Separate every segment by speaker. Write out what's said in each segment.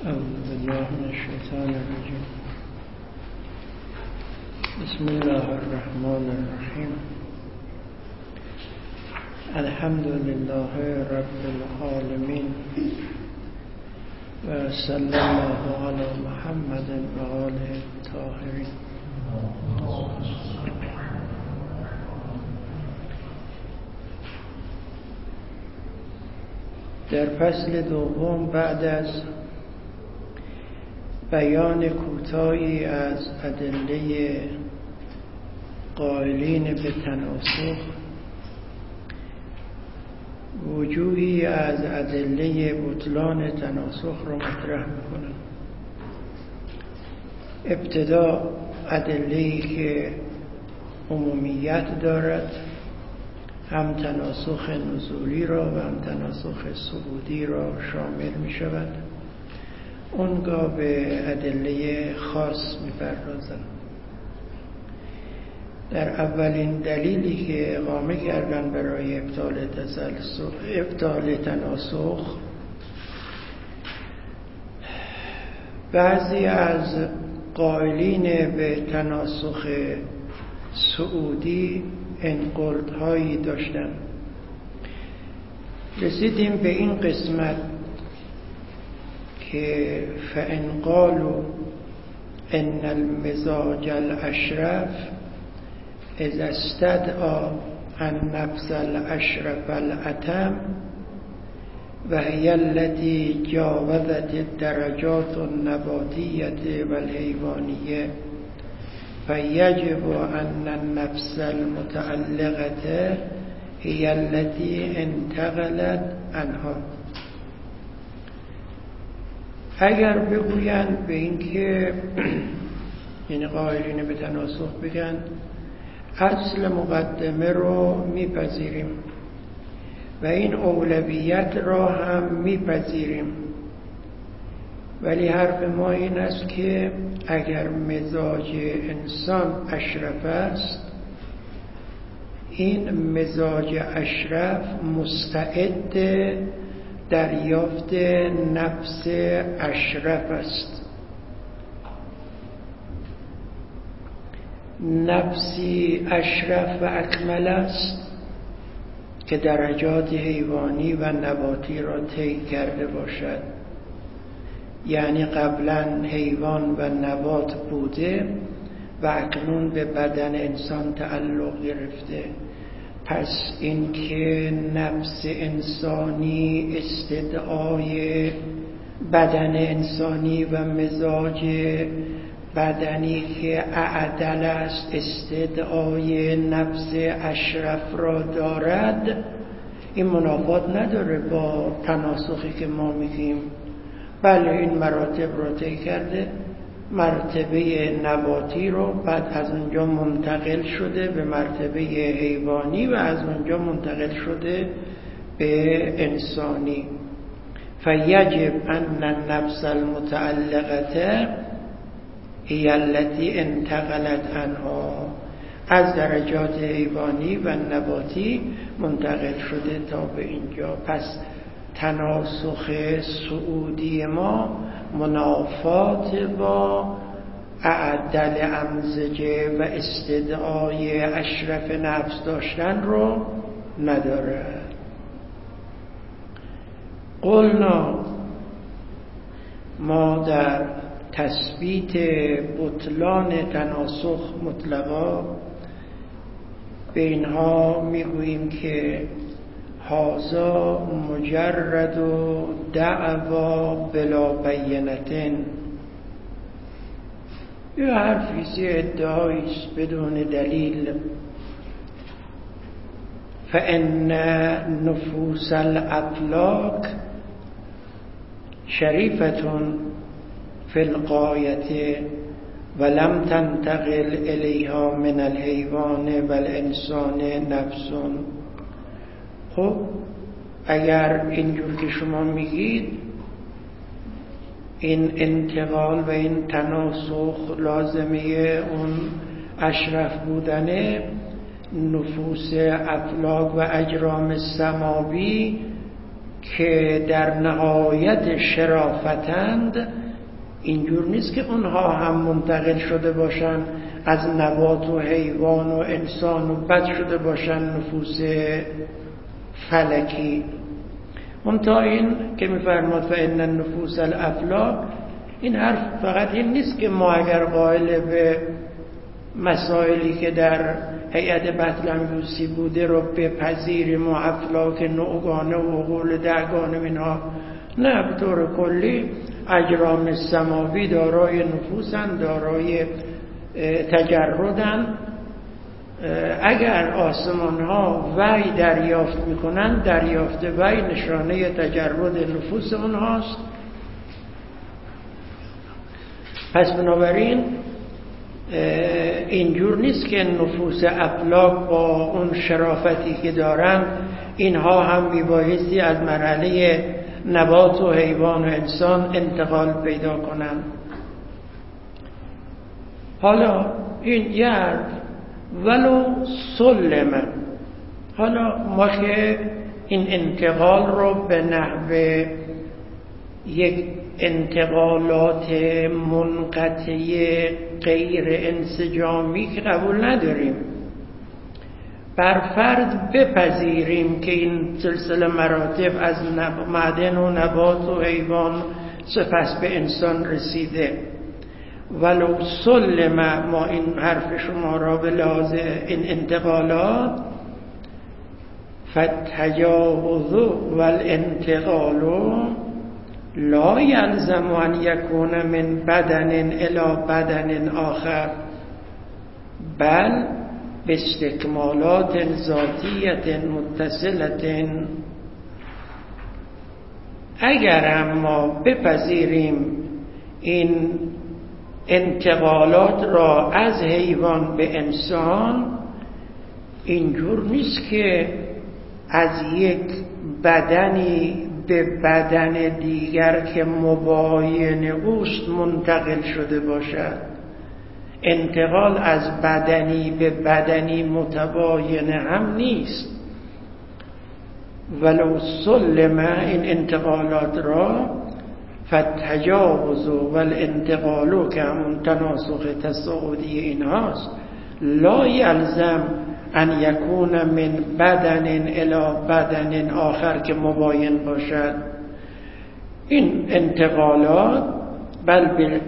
Speaker 1: أعوذ بالله من الشيطان الرجيم. بسم الله الرحمن الرحيم. الحمد لله رب العالمين وصلى الله على محمد وآله الطاهرين. در فصل دوم بعد از بیان کوتاهی از ادله قائلین به تناسخ، وجوهی از ادله بطلان تناسخ را مطرح میکنم. ابتدا ادله‌ای که عمومیت دارد، هم تناسخ نزولی را و هم تناسخ صعودی را شامل می شود. اونگاه به ادله خاص می پردازم. در اولین دلیلی که اقامه کردن برای ابطال تناسخ، بعضی از قائلین به تناسخ صعودی انقلت‌هایی داشتن. رسیدیم به این قسمت که فإن قالوا ان المزاج الاشرف اذا استدعى النفس الاشرف الاتم وهي التي جاوزت الدرجات النباتية والحيوانية فيجب أن النفس المتعلقة هي التي انتقلت عنها. اگر بگویند به این که یعنی قائلین به تناسخ بگن اصل مقدمه رو میپذیریم و این اولویت را هم میپذیریم، ولی حرف ما این است که اگر مزاج انسان اشرف است، این مزاج اشرف مستعد دریافت نفس اشرف است. نفسی اشرف و اکمل است که درجات حیوانی و نباتی را طی کرده باشد، یعنی قبلا حیوان و نبات بوده و اکنون به بدن انسان تعلق گرفته. پس این که نفس انسانی استدعای بدن انسانی و مزاج بدنی که اعدل است استدعای نفس اشرف را دارد، این منافات نداره با تناسخی که ما میگیم. بله این مراتب را طی کرده، مرتبه نباتی رو، بعد از اونجا منتقل شده به مرتبه حیوانی و از اونجا منتقل شده به انسانی. فیجب ان النفس المتعلقه هی التي انتقلت عنها، از درجات حیوانی و نباتی منتقل شده تا به اینجا. پس تناسخ صعودی ما منافات با اعدل امزجه و استدعای اشرف نفس داشتن رو نداره. قلنا، ما در تثبیت بطلان تناسخ مطلقا به اینها میگوییم که هذا مجرد دعوا بلا بینتن، یه حرفیزی ادعاییست بدون دلیل. فإن نفوس الأطلاق شریفة فی الغایة ولم تنتقل الیها من الحیوان والانسان نفس. خب اگر اینجور که شما میگید این انتقال و این تناسخ لازمه اون اشرف بودنه، نفوس افلاک و اجرام سماوی که در نهایت شرافتند، اینجور نیست که اونها هم منتقل شده باشن از نبات و حیوان و انسان و بد شده باشن نفوس فلکی. منتها این که می‌فرماد فإن النفوس الافلاک، این حرف فقط این نیست که ما اگر قائل به مسائلی که در هیئت بطلمیوسی بوده رو بپذیریم و افلاک نوعگانه و عقول دهگانه اینها، نه، به طور کلی اجرام سماوی دارای نفوسن، دارای تجردن. اگر آسمان ها وحی دریافت میکنن، دریافت وحی نشانه تجرد نفوس اونهاست. پس بنابراین اینجور نیست که نفوس افلاک با اون شرافتی که دارن اینها هم میبایستی از مرحله نبات و حیوان و انسان انتقال پیدا کنن. حالا این یه حرف ولو سلم. حالا ما که این انتقال رو به نحو یک انتقالات منقطع غیر انسجامی که قبول نداریم، بر فرض بپذیریم که این سلسله مراتب از معدن و نبات و حیوان سپس به انسان رسیده، ولو سلم، ما این حرف شما را به لحاظ این انتقالات، فالتجاوز والانتقال لا یلزم ان یکون من بدن الی بدن آخر، بل باستکمالات ذاتیت متصلت. اگر ما بپذیریم این انتقالات را از حیوان به انسان، اینجور نیست که از یک بدنی به بدن دیگر که مباین اوست منتقل شده باشد. انتقال از بدنی به بدنی متباین هم نیست. ولو سلم، این انتقالات را، فالتجاوز والانتقال که همون تناسخ تصاعدی اینهاست، لا یلزم ان یکون من بدن الی بدن آخر که مباین باشد. این انتقالات بل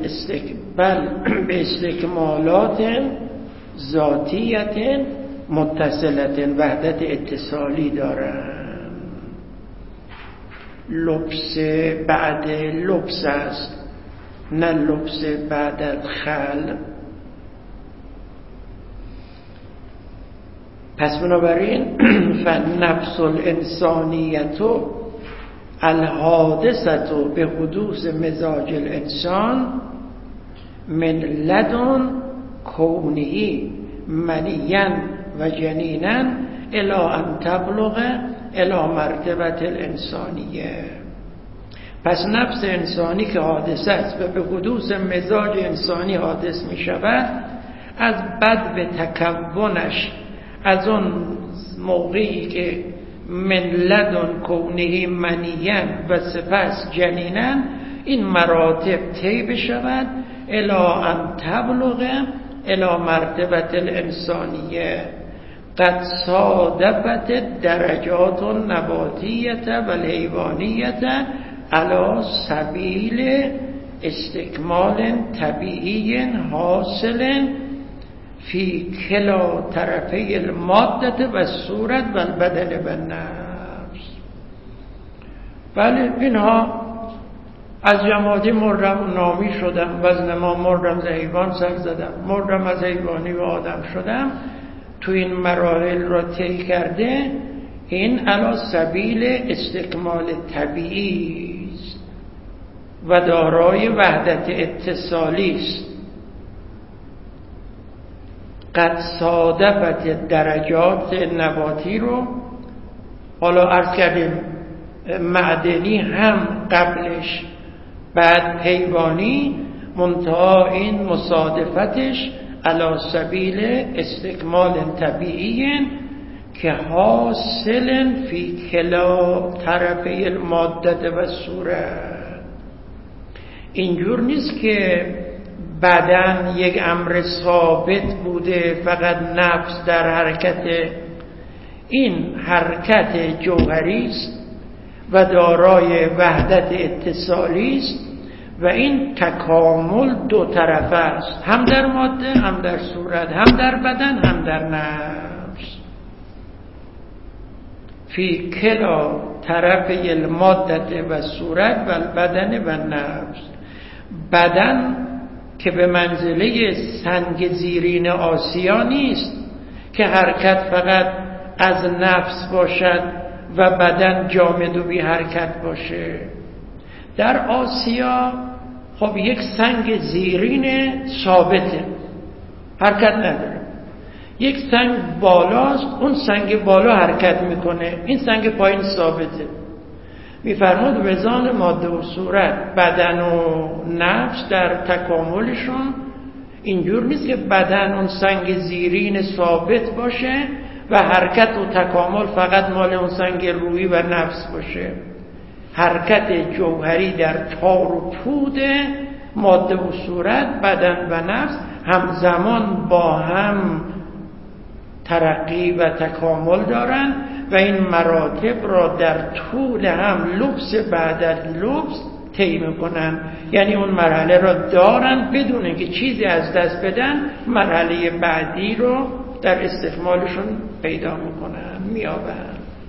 Speaker 1: به استکمالات ذاتیت متصلت، وحدت اتصالی دارند. لبس بعد لبس است، نه لبس بعد الخلق. پس بنابراین فالنفس الانسانیت الحادثت به حدوث مزاج الانسان من لدن کونه منیا و جنینا الی ان تبلغ الی مرتبه الانسانیه. پس نفس انسانی که حادثه است و به حدوث مزاج انسانی حادث می شود، از بد به تکونش، از اون موقعی که من لدن کونه منیا و سپس جنینا این مراتب طی بشود الی ان تبلغ الی مرتبه الانسانیه قد صادفت درجات النباتیت و الحیوانیت علی سبیل استکمال طبیعی حاصل فی کلا طرفی الماده و صورت و البدن و النفس. بله، اینها از جمادی مردم نامی شدم، وزن ما مردم ز حیوان سر زدم، مردم از حیوانی و آدم شدم. تو این مراحل را طی کرده، این علی سبیل استکمال طبیعی است و دارای وحدت اتصالی است. قد صادفت درجات نباتی رو حالا عرض کردیم، معدنی هم قبلش، بعد حیوانی، منتها این مصادفتش علی سبیل استکمال طبیعی که حاصل فی کلا طرفی الماده و صورت. اینجور نیست که بدن یک امر ثابت بوده، فقط نفس در حرکت. این حرکت جوهری است و دارای وحدت اتصالی است و این تکامل دو طرفه است، هم در ماده هم در صورت، هم در بدن هم در نفس. فی کلا طرفی الماده و صورت و البدن و نفس. بدن که به منزله سنگ زیرین آسیا نیست که حرکت فقط از نفس باشد و بدن جامد و بی حرکت باشه. در آسیا خب یک سنگ زیرین ثابته، حرکت نداره. یک سنگ بالاست، اون سنگ بالا حرکت میکنه، این سنگ پایین ثابته. میفرماد وزان ماده و صورت، بدن و نفس در تکاملشون اینجور نیست که بدن اون سنگ زیرین ثابت باشه و حرکت و تکامل فقط مال اون سنگ روحی و نفس باشه. حرکت جوهری در تار و پود ماده و صورت، بدن و نفس همزمان با هم ترقی و تکامل دارن و این مراتب را در طول هم لبس بعد از لبس طی میکنن. یعنی اون مرحله را دارن بدون اینکه چیزی از دست بدن، مرحله بعدی رو در استکمالشون پیدا میکنن، میابن.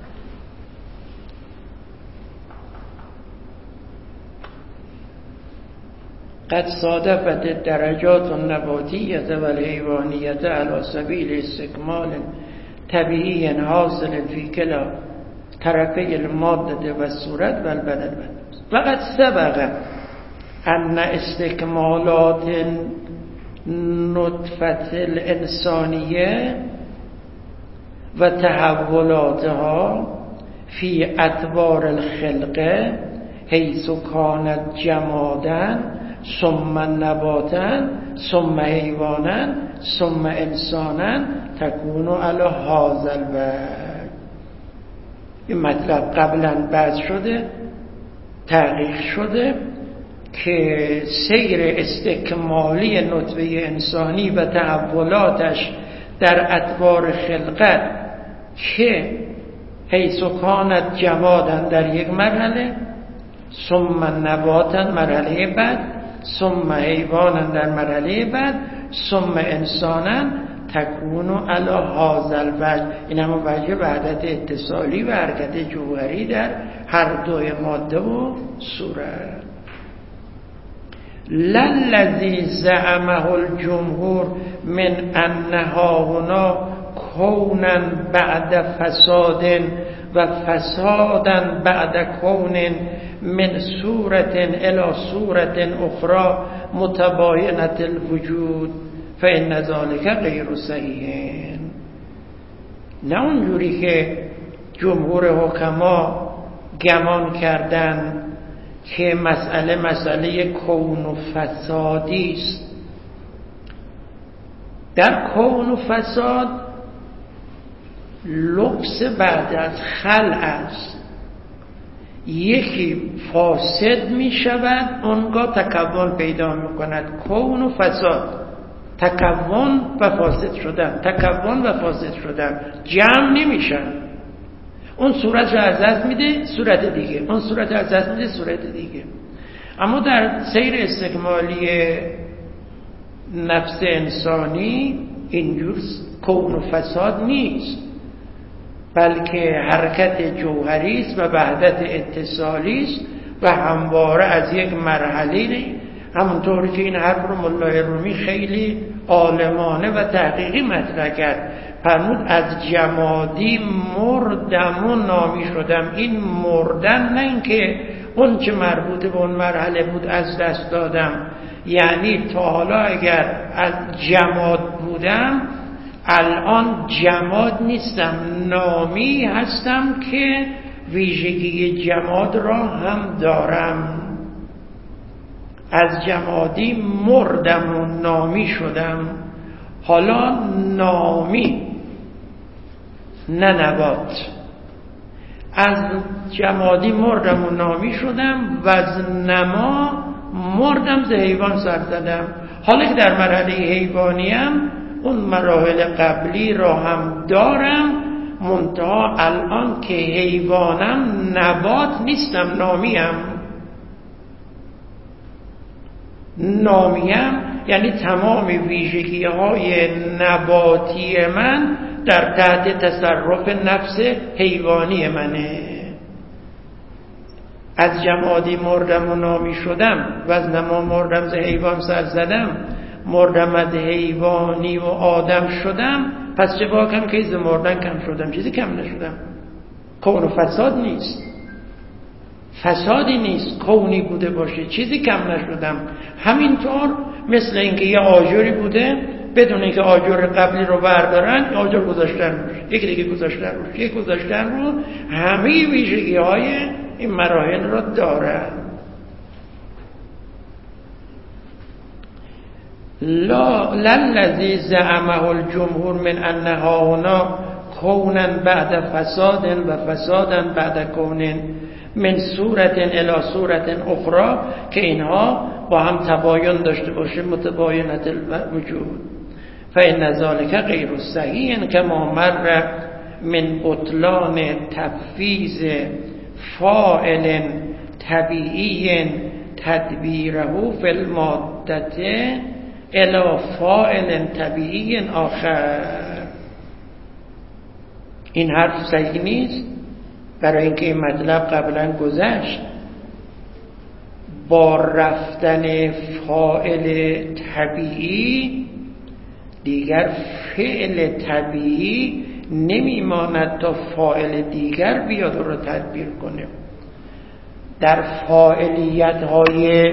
Speaker 1: قد صادفت الدرجات النباتیة والحیوانیة على سبیل استکمال طبیعی حاصل فی کلا طرفی الماده و صورت و البدن. وقد سبق ان استکمالات نطفة الانسانیه و تحولاتها فی ادوار الخلقه حیث کانت جمادا ثم نباتا ثم حیوانا ثم انسانا تکون علی هذا الوجه. این مطلب قبلا بحث شده، تحقیق شده که سیر استکمالی نطفه انسانی و تحولاتش در ادوار خلقت که حیث کانت جمادن در یک مرحله، ثم نباتن مرحله بعد، ثم حیوانن در مرحله بعد، ثم انسانن تکون علی هذا الوجه. این هم وجه وحدت اتصالی و حرکت جوهری در هر دوی ماده و صورت. للذی زعمه الجمهور من انها هنا کونا بعد فساد و فسادا بعد کون من صورت الى صورت اخرى متباینة الوجود فإن ذلك غیر صحیح. نه اونجوری که جمهور حکما گمان کردن که مسئله کون و فسادی است. در کون و فساد لبس بعد از خلع است. یکی فاسد می شود، اونگاه تکون پیدا می کند. کون و فساد، تکون و فاسد شدن، تکون و فاسد شدن، جمع نمیشن. اون صورت رو از دست میده صورت دیگه، اون صورت رو از دست میده صورت دیگه. اما در سیر استکمالی نفس انسانی اینجور کون و فساد نیست، بلکه حرکت جوهری است و وحدت اتصالی است و همواره از یک مرحله، همونطور که این حرف رو مولای رومی خیلی عالمانه و تحقیقی مطرح کرد. فرمود از جمادی مردم و نامی شدم. این مردن نه اینکه اون چه مربوط به اون مرحله بود از دست دادم، یعنی تا حالا اگر از جماد بودم الان جماد نیستم، نامی هستم که ویژگی جماد را هم دارم. از جمادی مردم و نامی شدم، حالا نامی. نه نبات. از جمادی مردم و نامی شدم و از نما مردم ز حیوان سر زدم. حالا که در مرحله حیوانیم اون مراحل قبلی را هم دارم، منتها الان که حیوانم نبات نیستم، نامیم یعنی تمام ویژگی های نباتی من در تحت تصرف نفس حیوانی منه. از جمادی مردم و نامی شدم و از نما مردم ز حیوان سر زدم، مردم از حیوانی و آدم شدم، پس چه باکم که از مردن کم شدم؟ چیزی کم نشدم. کون و فساد نیست، فسادی نیست کونی بوده باشه، چیزی کم نشدم. همینطور مثل اینکه یه آجری بوده بدون اینکه آجر قبلی رو بردارن آجر گذاشتن روش، یکی دیگه گذاشتن روش، یکی گذاشتن رو، همه ویژگی های این مراحل رو دارن. للذی زعمه الجمهور من انها هنا کونا بعد فساد و فسادا بعد کون من صورت الی صورت اخرى، که اینها با هم تباین داشته باشه، متباینت الوجود. فإن ذلك غیر صحیح کما مر من بطلان تفویض فاعل طبیعی تدبیره فی المادة الی فاعل طبیعی آخر. این حرف صحیح نیست، برای اینکه این مطلب قبلا گذشت. با رفتن فاعل طبیعی دیگر فعل طبیعی نمیماند تا فاعل دیگر بیاد رو تدبیر کنه. در فاعلیت های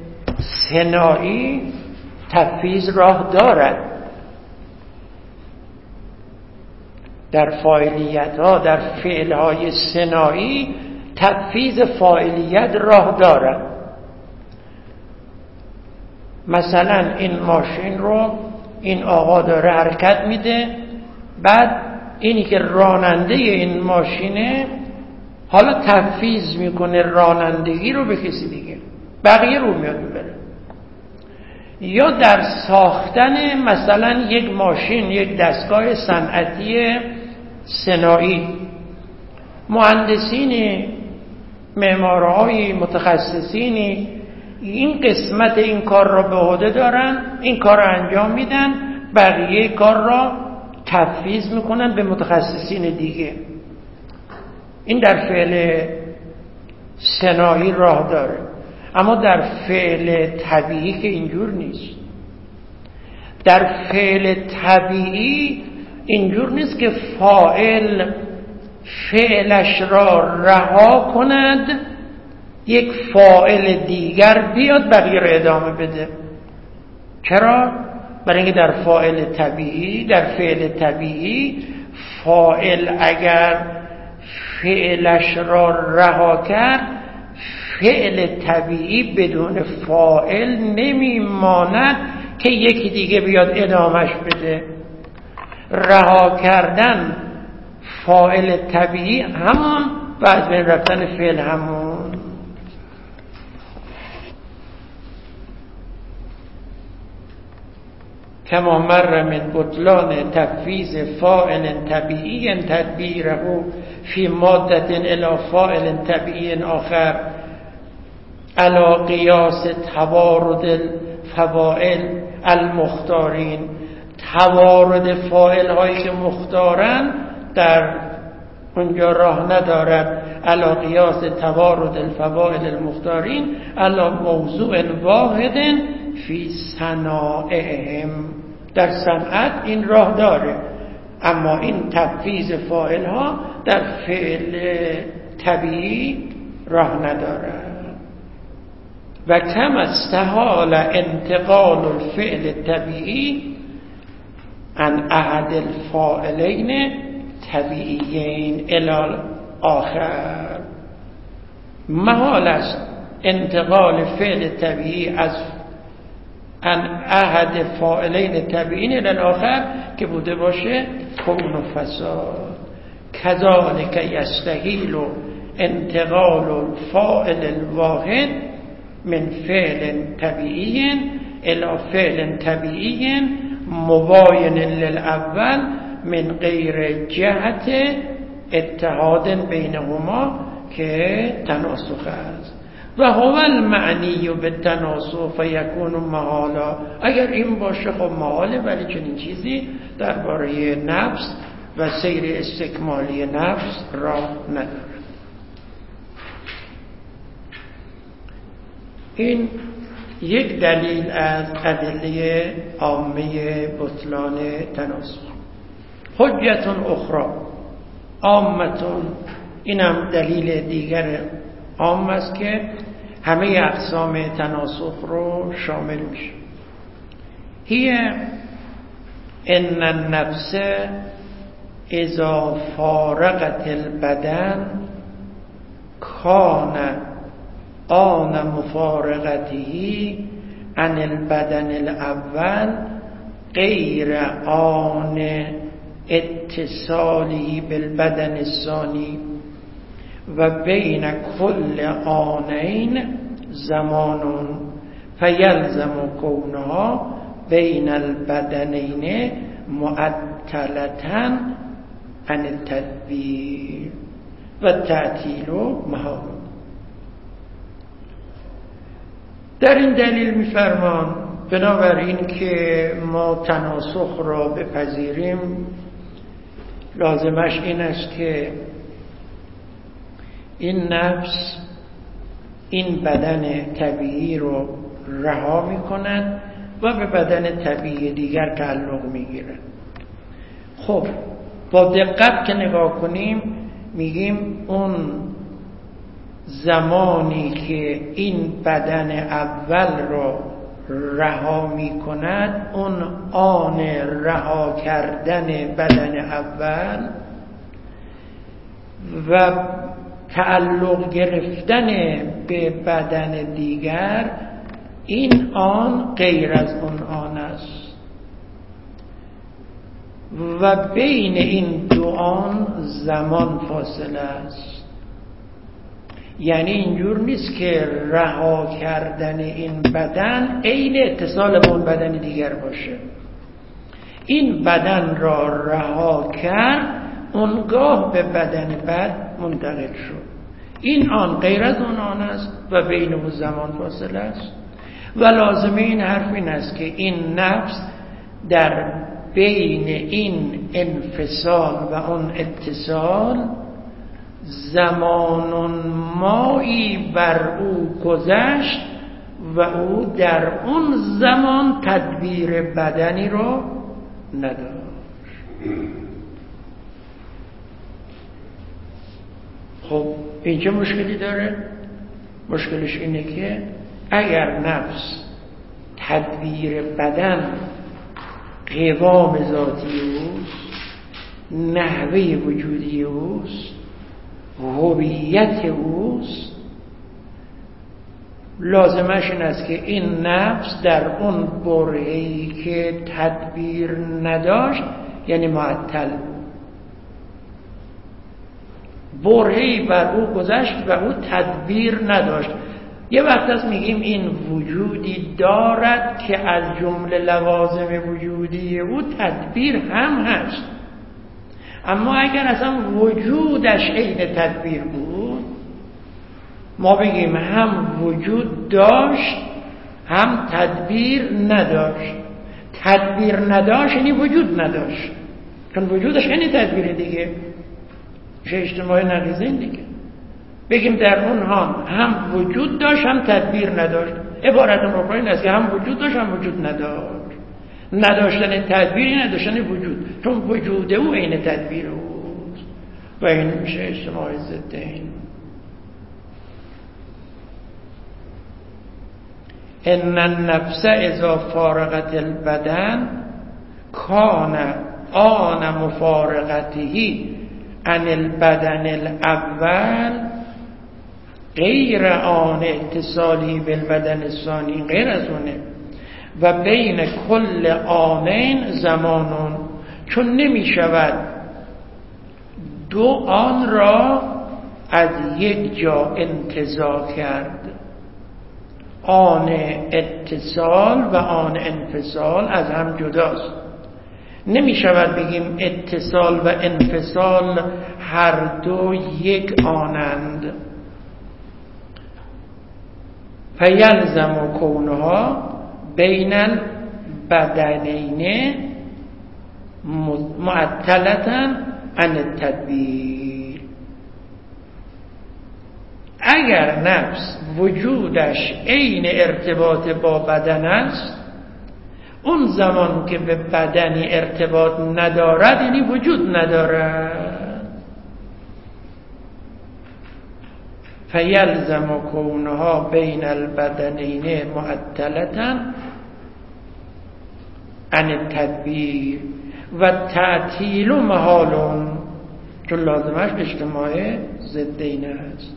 Speaker 1: صناعی تفویض راه دارد، در فاعلیت ها، در فعل های صناعی تفویض فاعلیت راه دارد. مثلا این ماشین رو این آقا داره حرکت میده، بعد اینی که راننده این ماشینه حالا تفویض میکنه رانندگی رو به کسی دیگه، بقیه رو میاد میبره. یا در ساختن مثلا یک ماشین، یک دستگاه صنعتی صناعی، مهندسین، معمارهای متخصصینی این قسمت این کار را به عهده دارن، این کار را انجام میدن، بقیه کار را تفویض میکنن به متخصصین دیگه. این در فعل صناعی راه داره، اما در فعل طبیعی که اینجور نیست. در فعل طبیعی اینجور نیست که فاعل فعلش را رها کند، یک فاعل دیگر بیاد بقیه را ادامه بده. چرا؟ برای اینکه در فعل طبیعی فاعل اگر فعلش را رها کرد، فعل طبیعی بدون فاعل نمیماند که یکی دیگه بیاد ادامش بده. رها کردن فاعل طبیعی همون و از بین رفتن فعل همون. کما مر من بطلان تفویض فاعل طبیعی تدبیره فی مادة الی فاعل طبیعی آخر علی قیاس توارد الفواعل المختارین. توارد فاعل هایی که مختارن در اونجا راه ندارد. علی قیاس توارد الفواعل المختارین علی موضوع واحد فی صنائعهم. در صنعت این راه داره، اما این تفویض فاعل ها در فعل طبیعی راه نداره. و کم استحال انتقال الفعل طبیعی عن احد الفاعلین طبیعیین الی آخر. محال است انتقال فعل طبیعی از عن احد فاعلین طبیعیین الی آخر که بوده باشه کون و فساد. کذالک یستحیل انتقال الفاعل الواحد من فعل طبیعی الی فعل طبیعی مباین للاول من غیر جهت اتحاد بینهما که تناسخ است و هو المعنی بالتناسخ فیکون محالا. اگر این باشه خب محاله، ولی چنین چیزی درباره نفس و سیر استکمالی نفس را ندارد. این یک دلیل از ادله عامه بطلان تناسخ. حجت اخرى عامتون، اینم دلیل دیگر عام است که همه اقسام تناسخ رو شامل میشه. هی ان النفس اذا فارقت البدن کان آن مفارقته عن البدن الاول غیر آن اتصالی بالبدن الثانی و بین کل آنین زمان فیلزم کونها بین البدنین معطلتاً عن التدبیر و تعطیل و محال. در این دلیل می‌فرمان بنابراین که ما تناسخ را بپذیریم لازمش این است که این نفس این بدن طبیعی رو رها می‌کند و به بدن طبیعی دیگر تعلق می‌گیرد. خب با دقت که نگاه کنیم میگیم اون زمانی که این بدن اول رو رها می‌کند، اون آن رها کردن بدن اول و تعلق گرفتن به بدن دیگر، این آن غیر از اون آن است و بین این دو آن زمان فاصله است. یعنی اینجور نیست که رها کردن این بدن عین اتصال به اون بدن دیگر باشه. این بدن را رها کرد، اونگاه به بدن بعد منتقل شد. این آن غیر از اون آن است و بین اون زمان فاصله است و لازمه این حرف این است که این نفس در بین این انفصال و اون اتصال زمان مایی بر او گذشت و او در اون زمان تدبیر بدنی رو نداشت. خب این چه مشکلی داره؟ مشکلش اینه که اگر نفس تدبیر بدن قوام ذاتی اوست، نحوه وجودی اوست، هویت اوست، لازمش این است که این نفس در اون برهه‌ای که تدبیر نداشت یعنی معطل برهه‌ای بر او گذشت و او تدبیر نداشت. یه وقت از میگیم این وجودی دارد که از جمله لوازم وجودی او تدبیر هم هست، اما اگر اصلا وجودش عین تدبیر بود، ما بگیم هم وجود داشت هم تدبیر نداشت. تدبیر نداشت یعنی وجود نداشت، چون وجودش یعنی تدبیر دیگه، چه اجتماع نقیضین دیگه. بگیم در اون هم وجود داشت هم تدبیر نداشت، عبارت مفهوم این است که هم وجود داشت هم وجود نداشت. نداشتن تدبیری نداشتن وجود، چون وجود او عین تدبیر اوست و این میشه اجتماع ضدین. ان النفس اذا فارقت البدن کان آن مفارقته عن البدن الاول غیر آن اتصالی بالبدن الثانی، غیر از اونه، و بین کل آنین زمانون، چون نمی شود دو آن را از یک جا انتزاع کرد. آن اتصال و آن انفصال از هم جداست. نمی شود بگیم اتصال و انفصال هر دو یک آنند. فیلزم کونها بین البدنین معطلة عن التدبیر. اگر نفس وجودش عین ارتباط با بدن است، اون زمان که به بدنی ارتباط ندارد یعنی وجود ندارد. فیلزم کونها بین البدنین معطلة عن التدبیر و تعطیل محال، چون لازمش اجتماع ضدین است.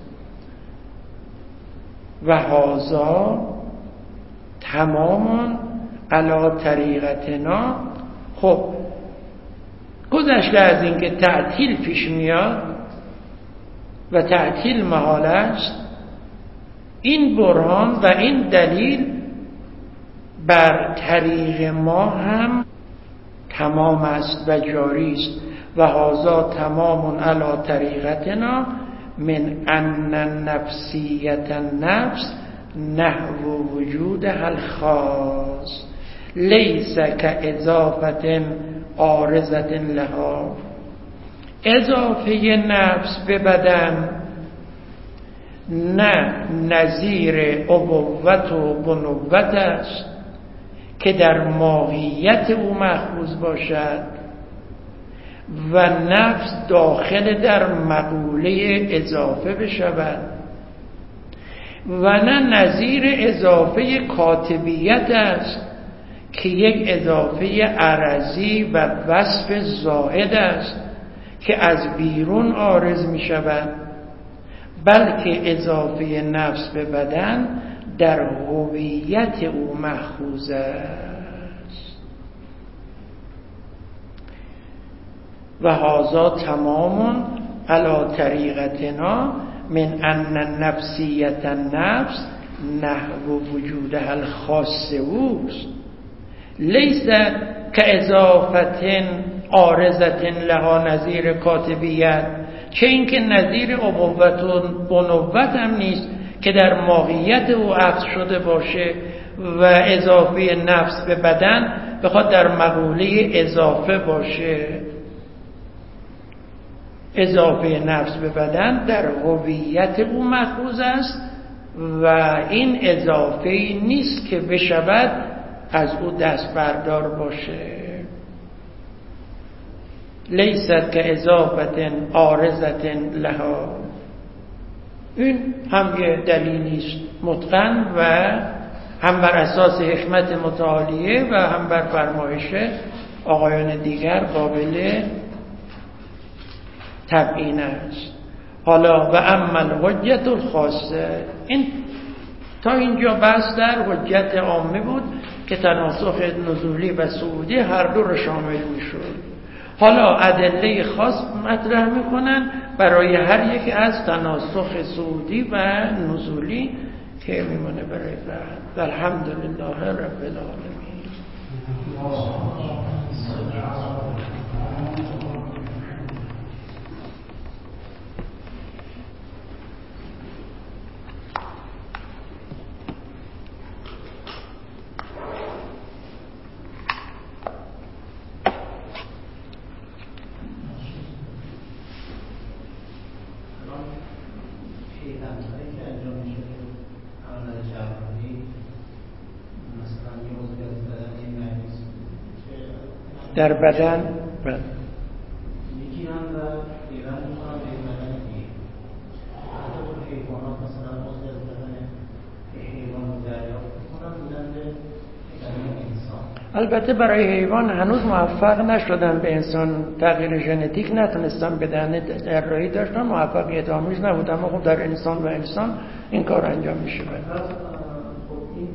Speaker 1: و هذا تمام علی طریقتنا. خب گذشته از این که تعطیل پیش میاد و تعطیل محال است، این برهان و این دلیل بر طریق ما هم تمام است و جاری است. و هذا تمام علی طریقتنا من ان نفسیت النفس نحو وجودها الخاص لیس کاضافه عارضه لها. اضافه نفس به بدن نه نظیر ابوت و بنوت است که در ماهیت او مأخوذ باشد و نفس داخل در مقوله اضافه بشود، و نه نظیر اضافه کاتبیت است که یک اضافه عرضی و وصف زائد است که از بیرون عارض می شود، بلکه اضافه نفس به بدن در هویت او مأخوذ است. و هذا تمام علی طریقتنا من ان نفسیت النفس نحو وجودها الخاص اوست لیس کاضافه عارضه لها نظیر کاتبیت، چه اینکه نظیر ابوت و بنوت هم نیست که در ماهیت او عکس شده باشه و اضافه نفس به بدن بخواد در مقوله اضافه باشه. اضافه نفس به بدن در هویت او مأخوذ است و این اضافه نیست که بشود از او دست بردار باشه. لیست که اضافه عارضه لها. این هم یه دلیلی است متقن و هم بر اساس حکمت متعالیه و هم بر فرمایش آقایان دیگر قابل تبیین است. حالا و اما الحجت الخاصه، این تا اینجا بحث در حجت عامه بود که تناسخ نزولی و صعودی هر دو را شامل میشد. حالا ادله خاص مطرح میکنن برای هر یک از تناسخ صعودی و نزولی که میمونه برای بعد. الحمدلله رب العالمین. در بدن
Speaker 2: یکی هم در ایران میکنم به بدن دیگه. حتی تو حیوانات مثلا عضو از بدن حیوان رو دریافت میکنم بودن به بدن انسان.
Speaker 1: البته برای حیوان هنوز موفق نشدن به انسان تغییر ژنتیک نتونستن بدن جراحی داشتن، موفقیت آمیز نبود، اما خب در انسان و انسان این کار انجام میشه.
Speaker 2: خب این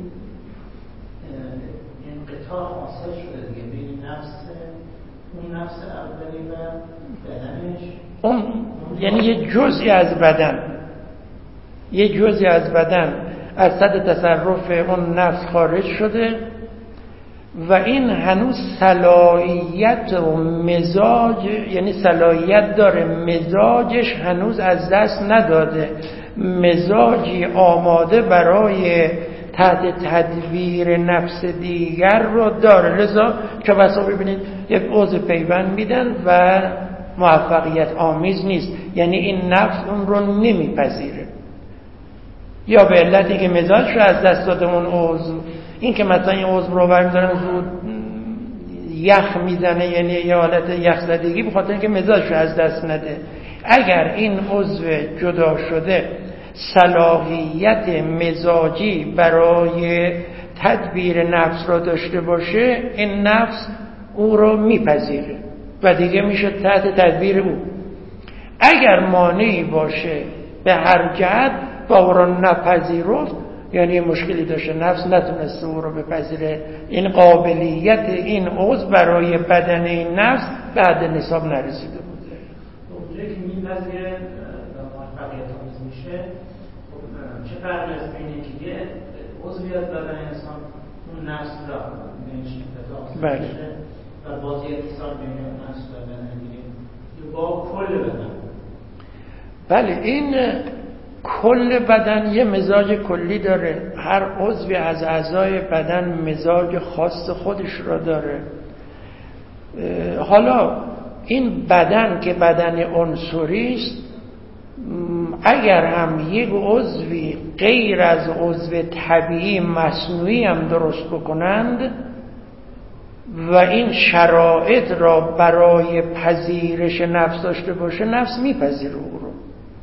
Speaker 2: انقطاع حاصل شده دیگه بین نفس اون نفس اولی و بدنش
Speaker 1: اون یعنی یه جزئی از بدن از تحت تصرف اون نفس خارج شده و این هنوز صلاحیت و مزاج، یعنی صلاحیت داره، مزاجش هنوز از دست نداده، مزاجی آماده برای تحت تدبیر نفس دیگر رو داره. لذا که بسا ببینید یک عضو پیوند میدن و موفقیت آمیز نیست، یعنی این نفس اون رو نمیپذیره، یا به علتی که مزاجش رو از دست داده اون عضو. این که مثلا این عضو رو برمی‌دارن زود یخ میزنه، یعنی یه حالت یخ زدگی، به خاطر اینکه مزاجش رو از دست نده. اگر این عضو جدا شده صلاحیت مزاجی برای تدبیر نفس را داشته باشه، این نفس او رو میپذیره و دیگه میشه تحت تدبیر او. اگر مانعی باشه به هر جهت و او را نپذیرفت، یعنی مشکلی داشته، نفس نتونسته او رو بپذیره، این قابلیت این عضو برای بدن این نفس بعد نصاب نرسیده بوده.
Speaker 2: اونجایی که این وضعیه موفقیت آمیز میشه، چه فرقی است بین اینکه یه عضوی از بدن انسان اون نفس را بینش انقطاع میشه و بازی اتصال بین نفس و بدن دیگه با کل بدن؟
Speaker 1: بله، این کل بدن یه مزاج کلی داره، هر عضوی از اعضای بدن مزاج خاص خودش را داره. حالا این بدن که بدن عنصری است، اگر هم یک عضوی غیر از عضو طبیعی مصنوعی هم درست بکنند و این شرایط را برای پذیرش نفس داشته باشه، نفس میپذیره او رو.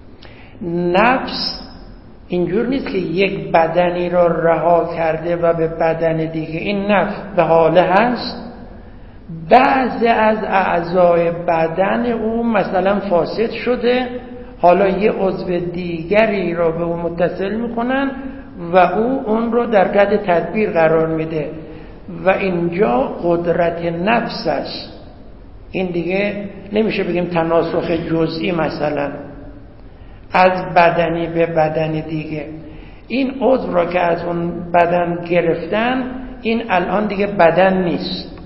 Speaker 1: نفس اینجور نیست که یک بدنی را رها کرده و به بدن دیگه، این نفس به حاله هست. بعضی از اعضای بدن او مثلا فاسد شده، حالا یه عضو دیگری را به او متصل میکنن و او اون رو در تحت تدبیر قرار میده و اینجا قدرت نفس است. این دیگه نمیشه بگیم تناسخ جزئی مثلا از بدنی به بدن دیگه. این عضو را که از اون بدن گرفتن، این الان دیگه بدن نیست،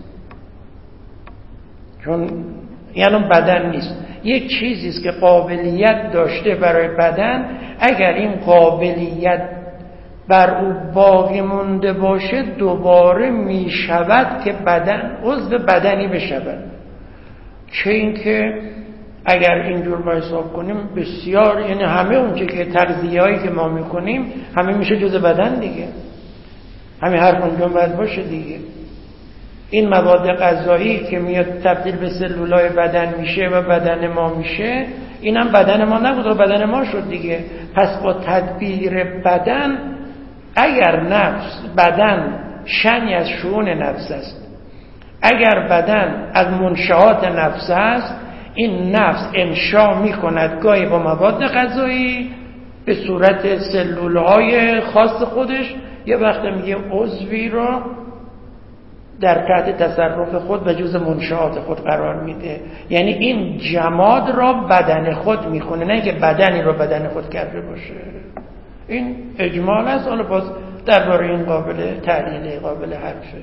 Speaker 1: چون یعنی بدن نیست، یک چیزی است که قابلیت داشته برای بدن. اگر این قابلیت بر او باقی مونده باشه، دوباره می شود که بدن عضو بدنی بشود. چه اینکه اگر اینجور با حساب کنیم بسیار، یعنی همه اونچه که تغذیه هایی که ما میکنیم همه میشه جزء بدن دیگه، همه هر کنجا باید باشه دیگه. این مواد غذایی که میاد تبدیل به سلولای بدن میشه و بدن ما میشه، اینم بدن ما نبود، بدن ما شد دیگه. پس با تدبیر بدن، اگر نفس بدن شنی از شؤون نفس است، اگر بدن از منشآت نفس است، این نفس انشا میکند گاهی با مواد غذایی به صورت سلولهای خاص خودش، یه وقت میگه عضوی را در تحت تصرف خود و جز منشآت خود قرار میده. یعنی این جماد را بدن خود میخونه، نه که بدنی را بدن خود کرده باشه. این اجمال است. حالا باز درباره این قابل تعلیل، قابل حرفه.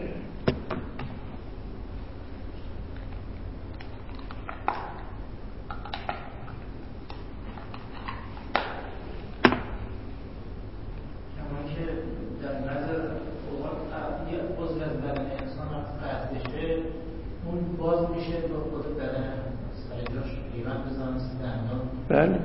Speaker 1: بله.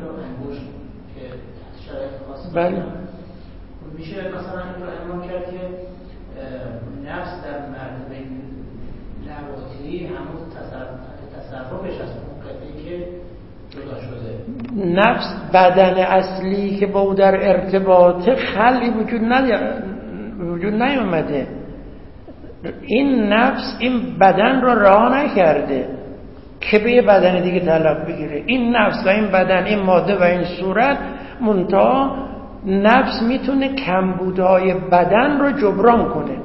Speaker 1: بله.
Speaker 2: میشه مثلا این رو عنوان کرد که نفس در مرتبه نباتی هنوز تصرفش از اون قطعی که جدا شده.
Speaker 1: نفس بدن اصلی که با او در ارتباط خلقی وجود نیامده. این نفس این بدن را رها نکرده که به یه بدن دیگه تعلق بگیره. این نفس و این بدن، این ماده و این صورت، منتها نفس میتونه کمبودهای بدن رو جبران کنه.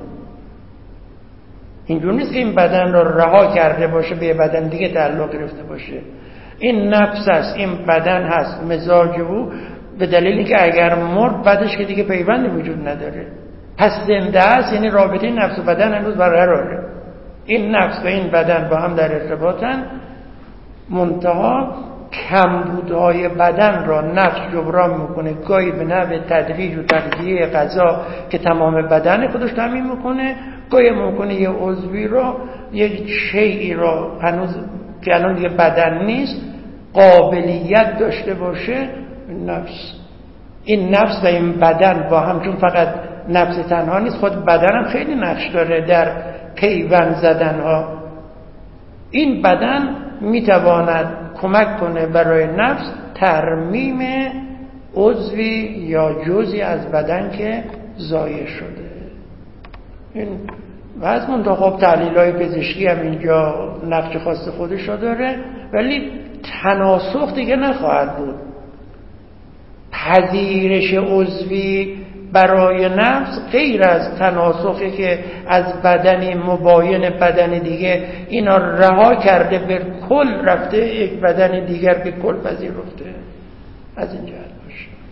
Speaker 1: اینجور نیست که این بدن رو رها کرده باشه به یه بدن دیگه تعلق گرفته باشه. این نفس است، این بدن هست، مزاج او، به دلیل اینکه اگر مرد بعدش که دیگه پیوندی وجود نداره، پس زنده است، یعنی رابطه نفس و بدن هنوز برقراره. این نفس و این بدن با هم در ارتباطن، منتها کمبودهای بدن را نفس جبران میکنه، گاهی به نحو تدریج و تغذیه غذا که تمام بدن خودش تامین میکنه، گاهی ممکنه یه عضوی را، یک شیئی را هنوز که الان دیگه بدن نیست قابلیت داشته باشه نفس. این نفس و این بدن با هم، چون فقط نفس تنها نیست، خود بدن هم خیلی نقش داره در پیوند زدن ها. این بدن میتواند کمک کنه برای نفس ترمیم عضوی یا جزئی از بدن که ضایع شده. این بعض منتخب تحلیل‌های پزشکی هم اینجا نقش خاص خودش رو داره، ولی تناسخ دیگه نخواهد بود. پذیرش عضوی برای نفس غیر از تناسخی که از بدنی مباین بدن دیگه اینا رها کرده به کل رفته یک بدن دیگر که کل پذیرفته. از این جهت باشه.